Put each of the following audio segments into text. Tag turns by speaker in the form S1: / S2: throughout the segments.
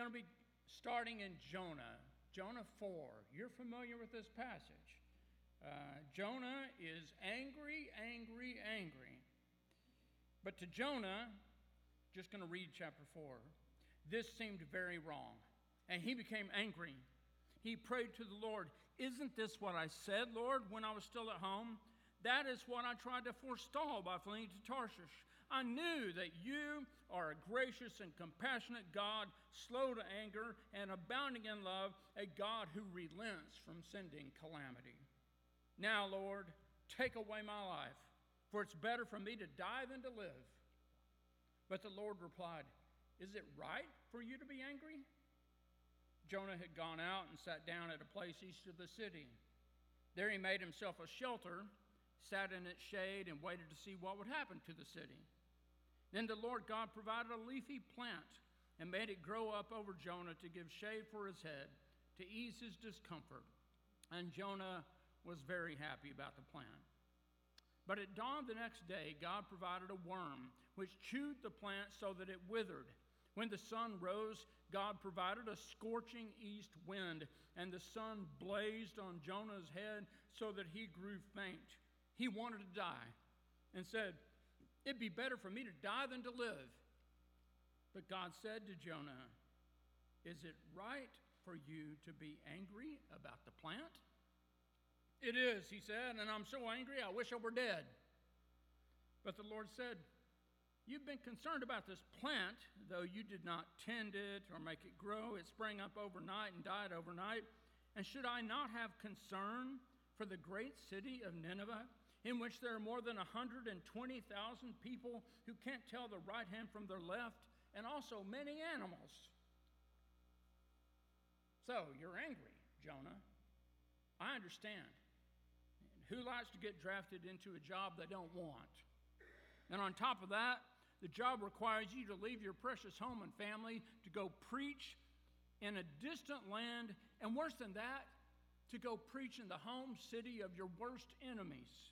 S1: going to be starting in Jonah. Jonah 4. You're familiar with this passage. Jonah is angry. But to Jonah, just going to read chapter 4, this seemed very wrong, and he became angry. He prayed to the Lord, "Isn't this what I said, Lord, when I was still at home? That is what I tried to forestall by fleeing to Tarshish. I knew that you are a gracious and compassionate God, slow to anger and abounding in love, a God who relents from sending calamity. Now, Lord, take away my life, for it's better for me to die than to live." But the Lord replied, "Is it right for you to be angry?" Jonah had gone out and sat down at a place east of the city. There he made himself a shelter, sat in its shade, and waited to see what would happen to the city. Then the Lord God provided a leafy plant and made it grow up over Jonah to give shade for his head, to ease his discomfort. And Jonah was very happy about the plant. But at dawn the next day, God provided a worm, which chewed the plant so that it withered. When the sun rose, God provided a scorching east wind, and the sun blazed on Jonah's head so that he grew faint. He wanted to die and said, "It'd be better for me to die than to live." But God said to Jonah, "Is it right for you to be angry about the plant?" "It is," he said, "and I'm so angry I wish I were dead." But the Lord said, "You've been concerned about this plant, though you did not tend it or make it grow. It sprang up overnight and died overnight. And should I not have concern for the great city of Nineveh, in which there are more than 120,000 people who can't tell the right hand from their left, and also many animals?" So you're angry, Jonah. I understand. Who likes to get drafted into a job they don't want? And on top of that, the job requires you to leave your precious home and family to go preach in a distant land, and worse than that, to go preach in the home city of your worst enemies.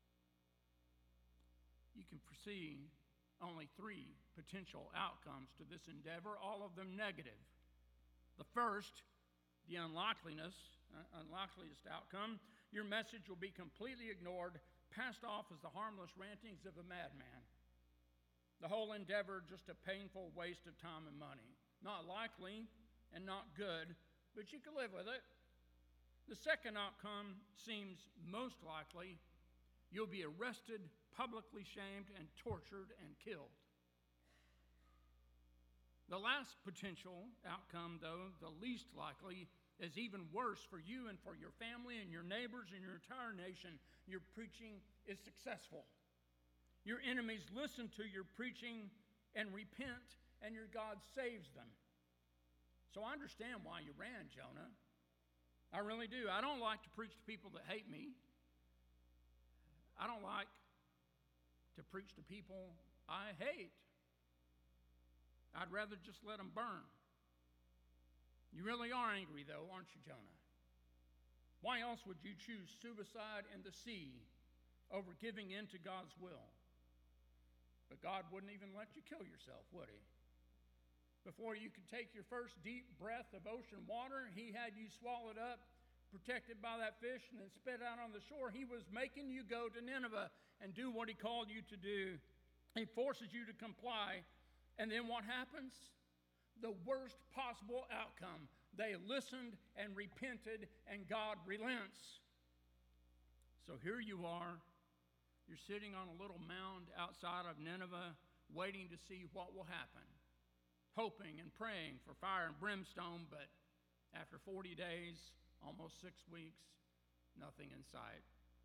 S1: You can foresee only 3 potential outcomes to this endeavor, all of them negative. The first, the unlikeliest outcome, your message will be completely ignored, passed off as the harmless rantings of a madman. The whole endeavor just a painful waste of time and money. Not likely and not good, but you can live with it. The second outcome seems most likely. You'll be arrested, publicly shamed, and tortured and killed. The last potential outcome, though, the least likely, is even worse for you and for your family and your neighbors and your entire nation. Your preaching is successful. Your enemies listen to your preaching and repent, and your God saves them. So I understand why you ran, Jonah. I really do. I don't like to preach to people that hate me. I don't like to preach to people I hate. I'd rather just let them burn. You really are angry, though, aren't you, Jonah? Why else would you choose suicide in the sea over giving in to God's will? But God wouldn't even let you kill yourself, would he? Before you could take your first deep breath of ocean water, he had you swallowed up, protected by that fish, and then spit out on the shore. He was making you go to Nineveh and do what he called you to do. He forces you to comply. And then what happens? The worst possible outcome. They listened and repented, and God relents. So here you are. You're sitting on a little mound outside of Nineveh, waiting to see what will happen, hoping and praying for fire and brimstone, but after 40 days, almost 6 weeks, nothing in sight.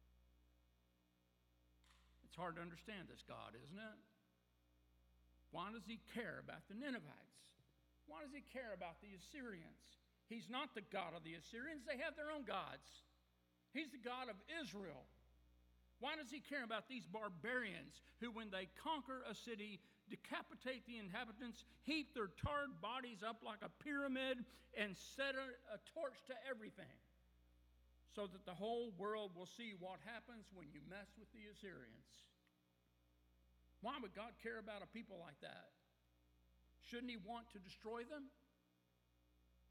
S1: It's hard to understand this God, isn't it? Why does he care about the Ninevites? Why does he care about the Assyrians? He's not the God of the Assyrians. They have their own gods. He's the God of Israel. Why does he care about these barbarians who, when they conquer a city, decapitate the inhabitants, heap their tarred bodies up like a pyramid, and set a torch to everything, so that the whole world will see what happens when you mess with the Assyrians? Why would God care about a people like that? Shouldn't he want to destroy them?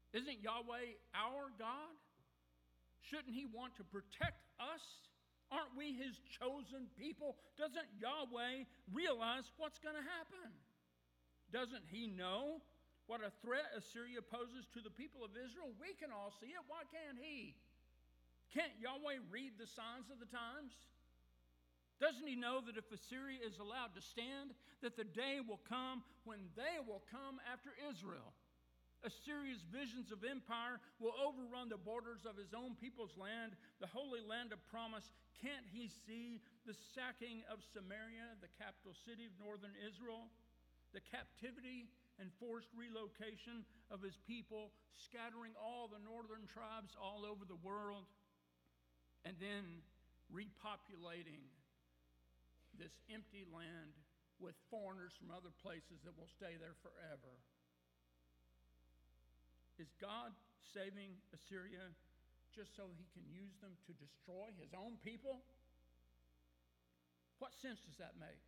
S1: Isn't Yahweh our God? Shouldn't he want to protect us? Aren't we his chosen people? Doesn't Yahweh realize what's going to happen? Doesn't he know what a threat Assyria poses to the people of Israel? We can all see it. Why can't he? Can't Yahweh read the signs of the times? Doesn't he know that if Assyria is allowed to stand, that the day will come when they will come after Israel? Assyria's visions of empire will overrun the borders of his own people's land, the holy land of promise. Can't he see the sacking of Samaria, the capital city of northern Israel? The captivity and forced relocation of his people, scattering all the northern tribes all over the world, and then repopulating this empty land with foreigners from other places that will stay there forever. Is God saving Assyria just so he can use them to destroy his own people? What sense does that make?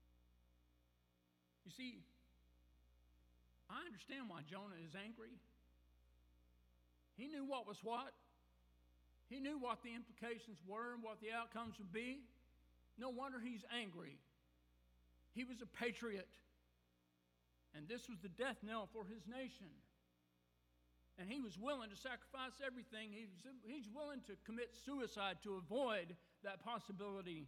S1: You see, I understand why Jonah is angry. He knew what was what. He knew what the implications were and what the outcomes would be. No wonder he's angry. He was a patriot. And this was the death knell for his nation. And he was willing to sacrifice everything. He's willing to commit suicide to avoid that possibility.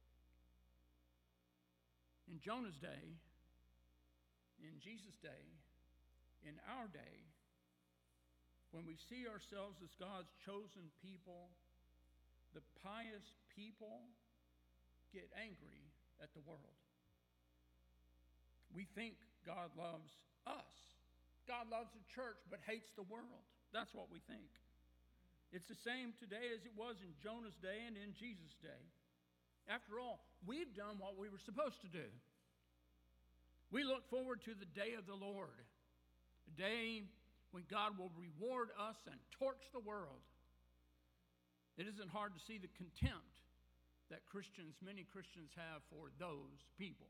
S1: In Jonah's day, in Jesus' day, in our day, when we see ourselves as God's chosen people, the pious people get angry at the world. We think God loves us. God loves the church but hates the world. That's what we think. It's the same today as it was in Jonah's day and in Jesus' day. After all, we've done what we were supposed to do. We look forward to the day of the Lord, a day when God will reward us and torch the world. It isn't hard to see the contempt that many Christians have for those people.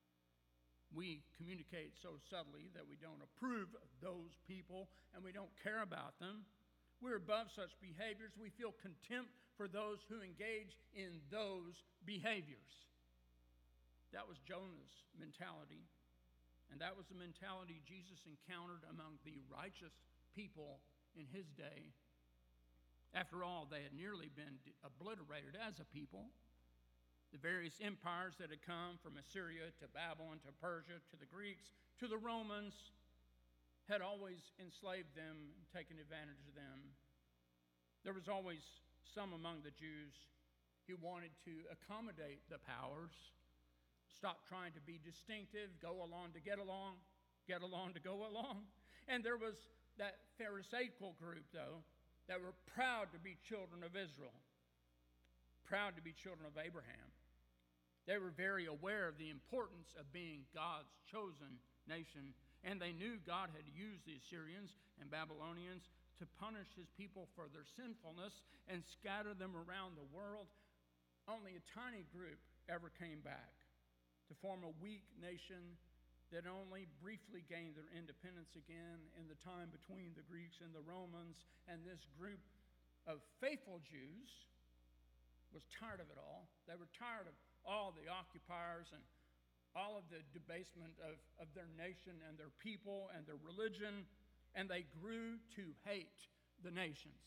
S1: We communicate so subtly that we don't approve of those people and we don't care about them. We're above such behaviors. We feel contempt for those who engage in those behaviors. That was Jonah's mentality. And that was the mentality Jesus encountered among the righteous people in his day. After all, they had nearly been obliterated as a people. The various empires that had come from Assyria to Babylon to Persia to the Greeks to the Romans had always enslaved them and taken advantage of them. There was always some among the Jews who wanted to accommodate the powers, stop trying to be distinctive, go along to get along to go along. And there was that Pharisaical group, though, that were proud to be children of Israel, proud to be children of Abraham. They were very aware of the importance of being God's chosen nation, and they knew God had used the Assyrians and Babylonians to punish his people for their sinfulness and scatter them around the world. Only a tiny group ever came back to form a weak nation that only briefly gained their independence again in the time between the Greeks and the Romans. And this group of faithful Jews was tired of it all. They were tired of all the occupiers and all of the debasement of their nation and their people and their religion, and they grew to hate the nations.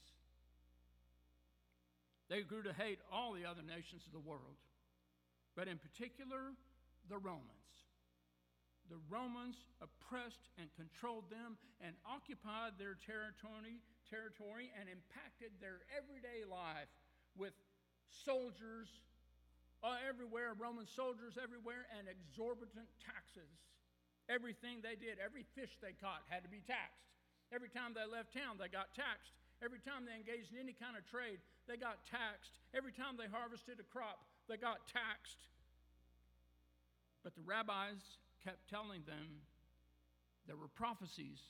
S1: They grew to hate all the other nations of the world, but in particular, the Romans. The Romans oppressed and controlled them and occupied their territory and impacted their everyday life with soldiers everywhere, Roman soldiers everywhere, and exorbitant taxes. Everything they did, every fish they caught had to be taxed. Every time they left town, they got taxed. Every time they engaged in any kind of trade, they got taxed. Every time they harvested a crop, they got taxed. But the rabbis kept telling them there were prophecies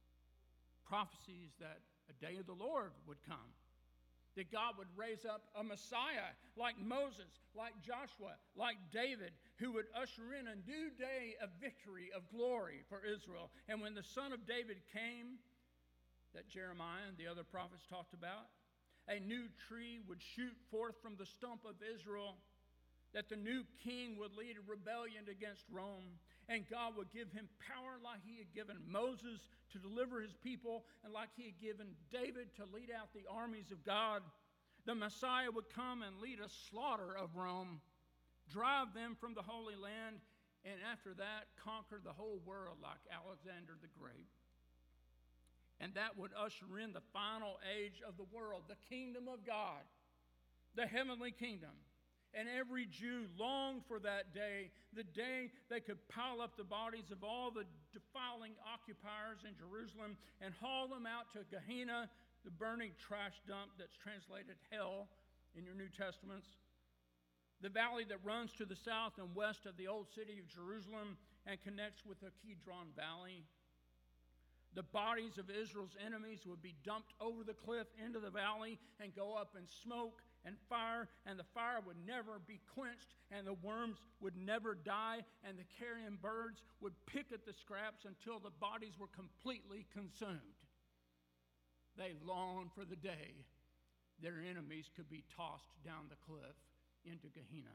S1: that a day of the Lord would come, that God would raise up a Messiah like Moses, like Joshua, like David, who would usher in a new day of victory, of glory for Israel. And when the Son of David came, that Jeremiah and the other prophets talked about. A new tree would shoot forth from the stump of Israel, that the new king would lead a rebellion against Rome, and God would give him power like he had given Moses to deliver his people, and like he had given David to lead out the armies of God. The Messiah would come and lead a slaughter of Rome, drive them from the Holy Land, and after that, conquer the whole world like Alexander the Great. And that would usher in the final age of the world, the kingdom of God, the heavenly kingdom. And every Jew longed for that day, the day they could pile up the bodies of all the defiling occupiers in Jerusalem and haul them out to Gehenna, the burning trash dump that's translated hell in your New Testaments. The valley that runs to the south and west of the old city of Jerusalem and connects with the Kidron Valley. The bodies of Israel's enemies would be dumped over the cliff into the valley and go up in smoke and fire, and the fire would never be quenched, and the worms would never die, and the carrion birds would pick at the scraps until the bodies were completely consumed. They longed for the day their enemies could be tossed down the cliff into Gehenna.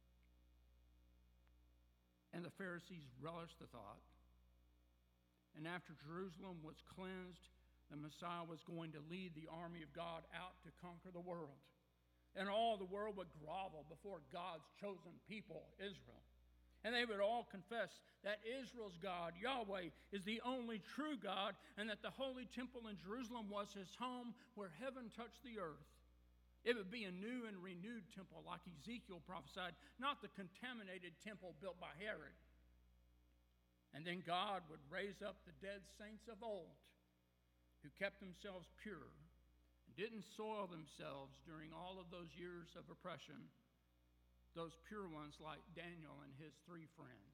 S1: And the Pharisees relished the thought. And after Jerusalem was cleansed, the Messiah was going to lead the army of God out to conquer the world. And all the world would grovel before God's chosen people, Israel. And they would all confess that Israel's God, Yahweh, is the only true God, and that the holy temple in Jerusalem was his home where heaven touched the earth. It would be a new and renewed temple like Ezekiel prophesied, not the contaminated temple built by Herod. And then God would raise up the dead saints of old who kept themselves pure and didn't soil themselves during all of those years of oppression, those pure ones like Daniel and his 3 friends.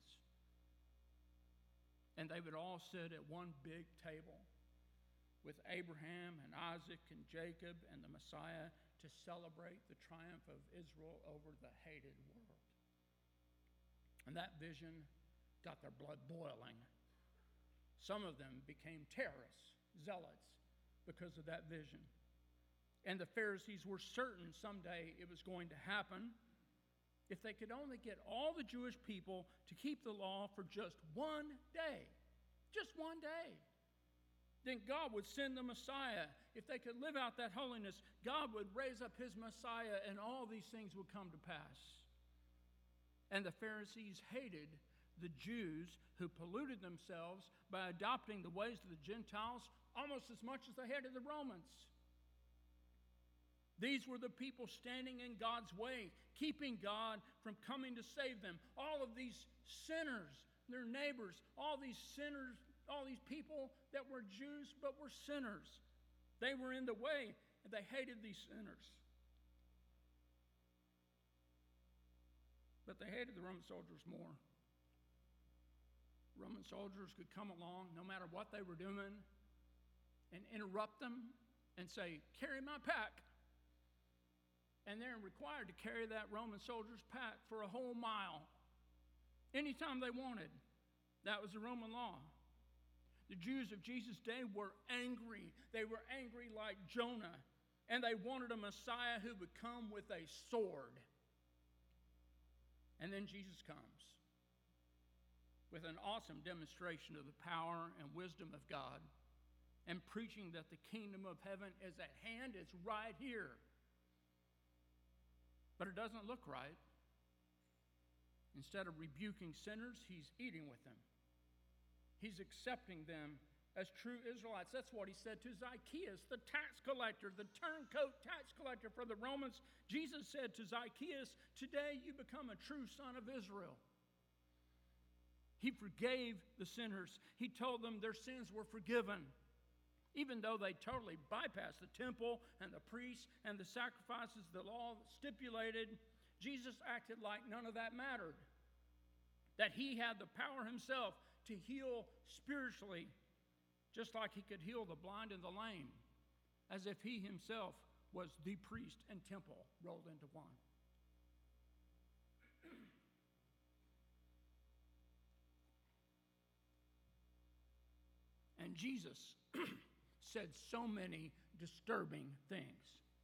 S1: And they would all sit at one big table with Abraham and Isaac and Jacob and the Messiah to celebrate the triumph of Israel over the hated world. And that vision got their blood boiling. Some of them became terrorists, zealots, because of that vision. And the Pharisees were certain someday it was going to happen if they could only get all the Jewish people to keep the law for just one day. Just one day. Then God would send the Messiah. If they could live out that holiness, God would raise up his Messiah, and all these things would come to pass. And the Pharisees hated the Jews who polluted themselves by adopting the ways of the Gentiles almost as much as they hated the Romans. These were the people standing in God's way, keeping God from coming to save them. All of these sinners, their neighbors, all these sinners, all these people that were Jews but were sinners. They were in the way, and they hated these sinners. But they hated the Roman soldiers more. Roman soldiers could come along, no matter what they were doing, and interrupt them and say, "Carry my pack." And they're required to carry that Roman soldier's pack for a whole mile, anytime they wanted. That was the Roman law. The Jews of Jesus' day were angry. They were angry like Jonah, and they wanted a Messiah who would come with a sword. And then Jesus comes with an awesome demonstration of the power and wisdom of God, and preaching that the kingdom of heaven is at hand, it's right here. But it doesn't look right. Instead of rebuking sinners, he's eating with them. He's accepting them as true Israelites. That's what he said to Zacchaeus, the tax collector, the turncoat tax collector for the Romans. Jesus said to Zacchaeus, "Today you become a true son of Israel." He forgave the sinners. He told them their sins were forgiven. Even though they totally bypassed the temple and the priests and the sacrifices the law stipulated, Jesus acted like none of that mattered. That he had the power himself to heal spiritually, just like he could heal the blind and the lame, as if he himself was the priest and temple rolled into one. And Jesus said so many disturbing things.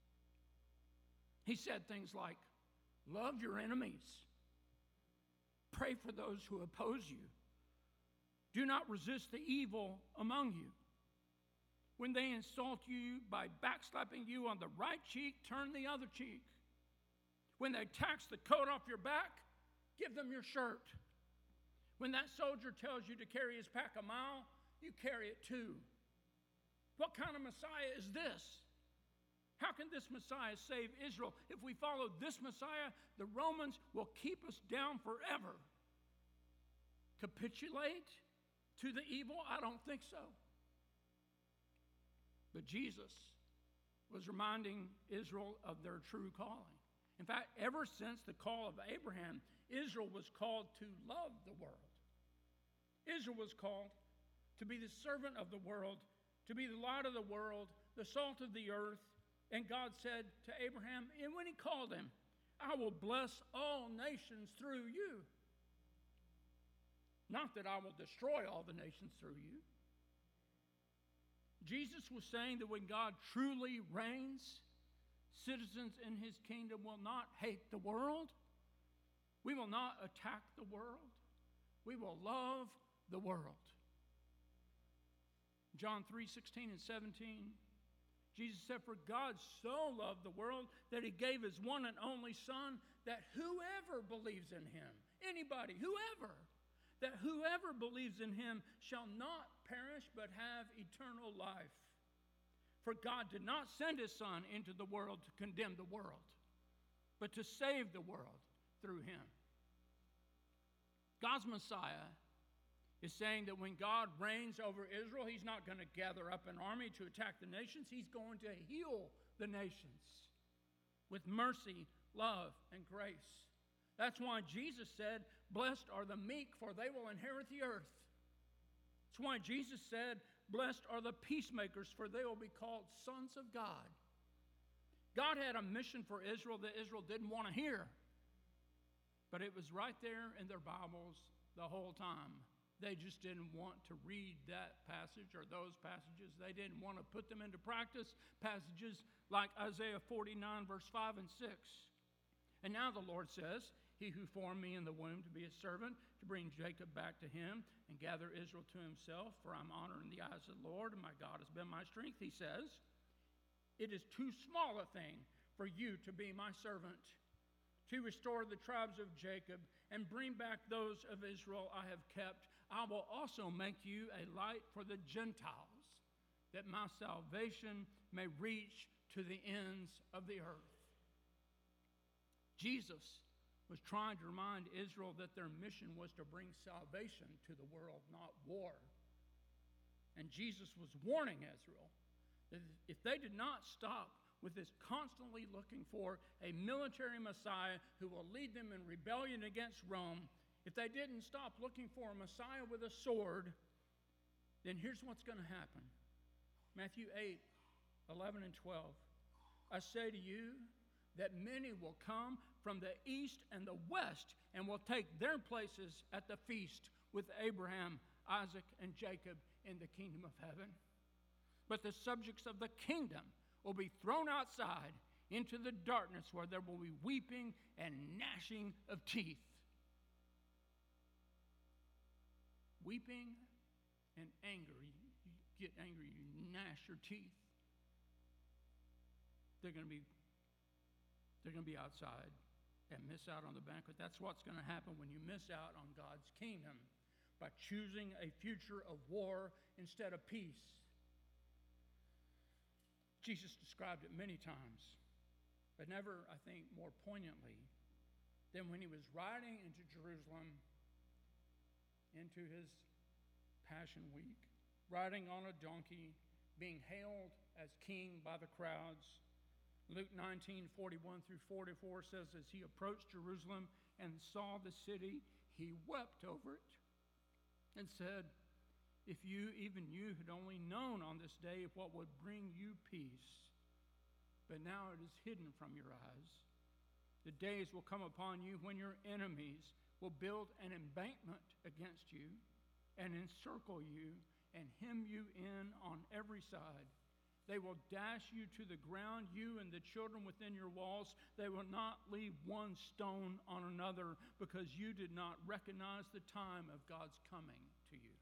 S1: He said things like, love your enemies. Pray for those who oppose you. Do not resist the evil among you. When they insult you by backslapping you on the right cheek, turn the other cheek. When they tax the coat off your back, give them your shirt. When that soldier tells you to carry his pack a mile, you carry it too. What kind of Messiah is this? How can this Messiah save Israel? If we follow this Messiah, the Romans will keep us down forever. Capitulate to the evil? I don't think so. But Jesus was reminding Israel of their true calling. In fact, ever since the call of Abraham, Israel was called to love the world. Israel was called to be the servant of the world, to be the light of the world, the salt of the earth. And God said to Abraham, and when he called him, I will bless all nations through you. Not that I will destroy all the nations through you. Jesus was saying that when God truly reigns, citizens in his kingdom will not hate the world. We will not attack the world. We will love the world. John 3:16 and 17, Jesus said, for God so loved the world that he gave his one and only Son, that whoever believes in him, anybody, whoever, that whoever believes in him shall not perish but have eternal life. For God did not send his Son into the world to condemn the world, but to save the world through him. God's Messiah is saying that when God reigns over Israel, he's not going to gather up an army to attack the nations. He's going to heal the nations with mercy, love, and grace. That's why Jesus said, blessed are the meek, for they will inherit the earth. That's why Jesus said, blessed are the peacemakers, for they will be called sons of God. God had a mission for Israel that Israel didn't want to hear. But it was right there in their Bibles the whole time. They just didn't want to read that passage or those passages. They didn't want to put them into practice. Passages like Isaiah 49, verse 5 and 6. And now the Lord says, he who formed me in the womb to be a servant, to bring Jacob back to him and gather Israel to himself, for I'm honored in the eyes of the Lord, and my God has been my strength, he says. It is too small a thing for you to be my servant, to restore the tribes of Jacob and bring back those of Israel I have kept. I will also make you a light for the Gentiles, that my salvation may reach to the ends of the earth. Jesus was trying to remind Israel that their mission was to bring salvation to the world, not war. And Jesus was warning Israel that if they did not stop with this constantly looking for a military Messiah who will lead them in rebellion against Rome, if they didn't stop looking for a Messiah with a sword, then here's what's going to happen. Matthew 8, 11 and 12. I say to you that many will come from the east and the west and will take their places at the feast with Abraham, Isaac, and Jacob in the kingdom of heaven. But the subjects of the kingdom will be thrown outside into the darkness where there will be weeping and gnashing of teeth. Weeping and anger. You get angry, you gnash your teeth. They're going to be outside and miss out on the banquet. That's what's going to happen when you miss out on God's kingdom by choosing a future of war instead of peace. Jesus described it many times, but never, I think, more poignantly than when he was riding into Jerusalem into his Passion Week, riding on a donkey, being hailed as king by the crowds. Luke 19, 41 through 44 says, as he approached Jerusalem and saw the city, he wept over it and said, if you, even you, had only known on this day what would bring you peace, but now it is hidden from your eyes. The days will come upon you when your enemies will build an embankment against you and encircle you and hem you in on every side. They will dash you to the ground, you and the children within your walls. They will not leave one stone on another, because you did not recognize the time of God's coming to you.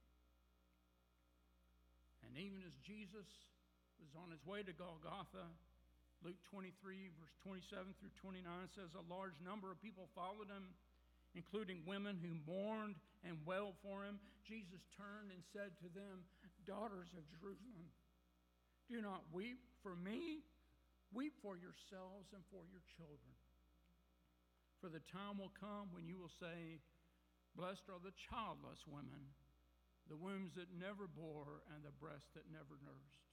S1: And even as Jesus was on his way to Golgotha, Luke 23, verse 27 through 29 says, a large number of people followed him, including women who mourned and wailed for him. Jesus turned and said to them, daughters of Jerusalem, do not weep for me. Weep for yourselves and for your children. For the time will come when you will say, blessed are the childless women, the wombs that never bore and the breasts that never nursed.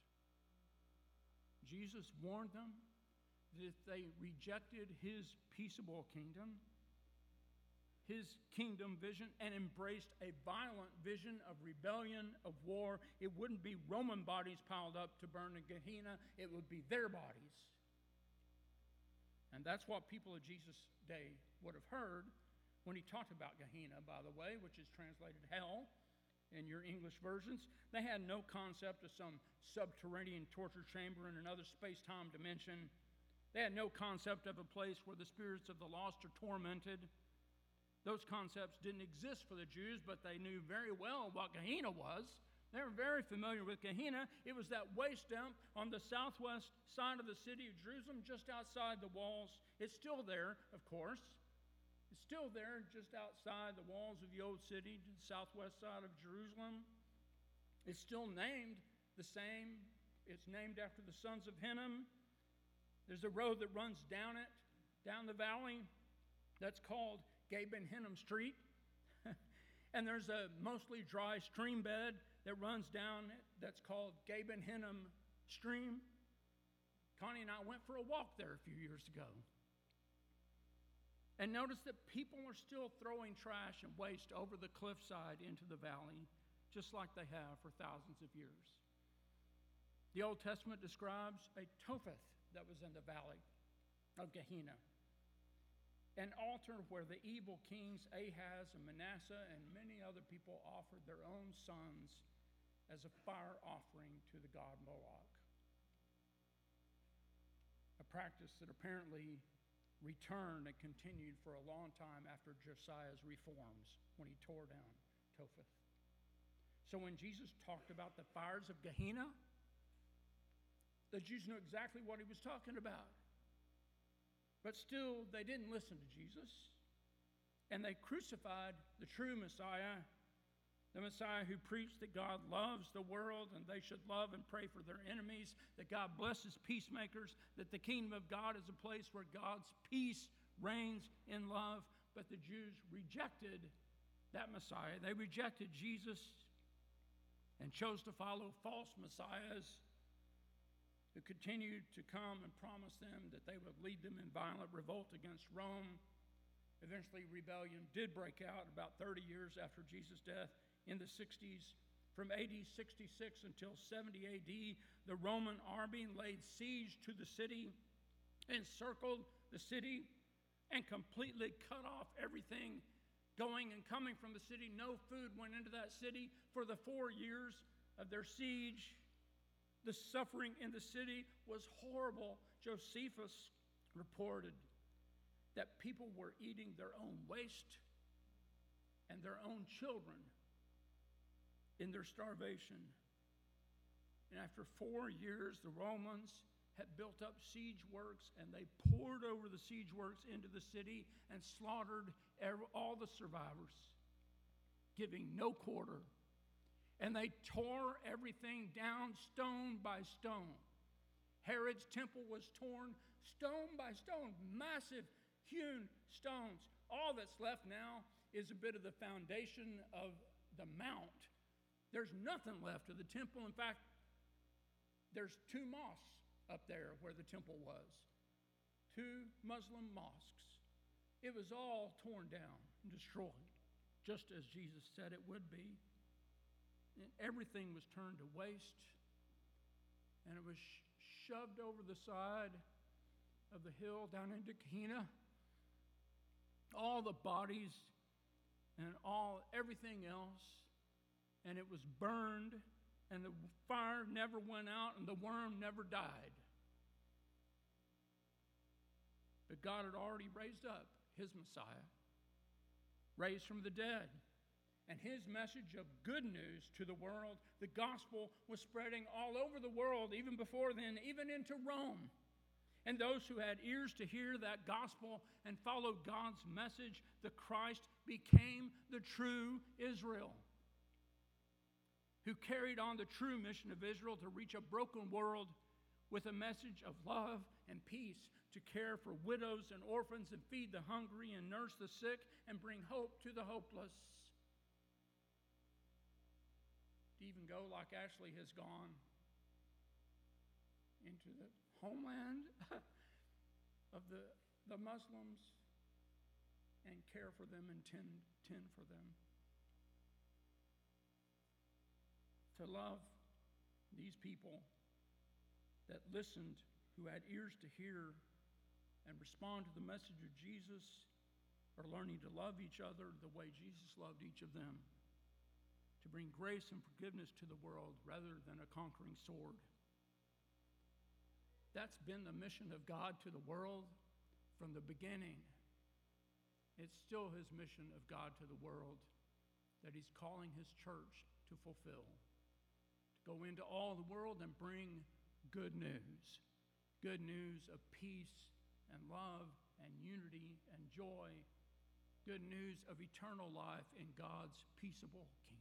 S1: Jesus warned them that if they rejected his peaceable kingdom, his kingdom vision, and embraced a violent vision of rebellion, of war, it wouldn't be Roman bodies piled up to burn in Gehenna, it would be their bodies. And that's what people of Jesus' day would have heard when he talked about Gehenna, by the way, which is translated hell in your English versions. They had no concept of some subterranean torture chamber in another space-time dimension. They had no concept of a place where the spirits of the lost are tormented. Those concepts didn't exist for the Jews, but they knew very well what Gehenna was. They were very familiar with Gehenna. It was that waste dump on the southwest side of the city of Jerusalem, just outside the walls. It's still there, of course. It's still there just outside the walls of the old city, the southwest side of Jerusalem. It's still named the same. It's named after the sons of Hinnom. There's a road that runs down it, down the valley, that's called Gaben Hinnom Street. And there's a mostly dry stream bed that runs down it that's called Gaben Hinnom Stream. Connie and I went for a walk there a few years ago. And notice that people are still throwing trash and waste over the cliffside into the valley, just like they have for thousands of years. The Old Testament describes a Topheth that was in the valley of Gehenna, an altar where the evil kings Ahaz and Manasseh and many other people offered their own sons as a fire offering to the god Moloch. A practice that apparently returned and continued for a long time after Josiah's reforms, when he tore down Topheth. So when Jesus talked about the fires of Gehenna, the Jews knew exactly what he was talking about. But still, they didn't listen to Jesus, and they crucified the true Messiah, the Messiah who preached that God loves the world and they should love and pray for their enemies, that God blesses peacemakers, that the kingdom of God is a place where God's peace reigns in love. But the Jews rejected that Messiah. They rejected Jesus and chose to follow false messiahs who continued to come and promise them that they would lead them in violent revolt against Rome. Eventually, rebellion did break out about 30 years after Jesus' death in the 60s. From AD 66 until 70 AD, the Roman army laid siege to the city, encircled the city, and completely cut off everything going and coming from the city. No food went into that city for the 4 years of their siege. The suffering in the city was horrible. Josephus reported that people were eating their own waste and their own children in their starvation. And after 4 years, the Romans had built up siege works, and they poured over the siege works into the city and slaughtered all the survivors, giving no quarter. And they tore everything down stone by stone. Herod's temple was torn stone by stone, massive hewn stones. All that's left now is a bit of the foundation of the mount. There's nothing left of the temple. In fact, there's 2 mosques up there where the temple was. 2 Muslim mosques. It was all torn down and destroyed, just as Jesus said it would be. And everything was turned to waste, and it was shoved over the side of the hill down into Gehenna. All the bodies and everything else, and it was burned and the fire never went out, and the worm never died. But God had already raised up his Messiah, raised from the dead. And his message of good news to the world, the gospel, was spreading all over the world, even before then, even into Rome. And those who had ears to hear that gospel and followed God's message, the Christ became the true Israel, who carried on the true mission of Israel to reach a broken world with a message of love and peace, to care for widows and orphans and feed the hungry and nurse the sick and bring hope to the hopeless. To even go like Ashley has gone into the homeland of the Muslims and care for them and tend for them. To love these people that listened, who had ears to hear and respond to the message of Jesus, are learning to love each other the way Jesus loved each of them, to bring grace and forgiveness to the world rather than a conquering sword. That's been the mission of God to the world from the beginning. It's still his mission of God to the world that he's calling his church to fulfill. To go into all the world and bring good news. Good news of peace and love and unity and joy. Good news of eternal life in God's peaceable kingdom.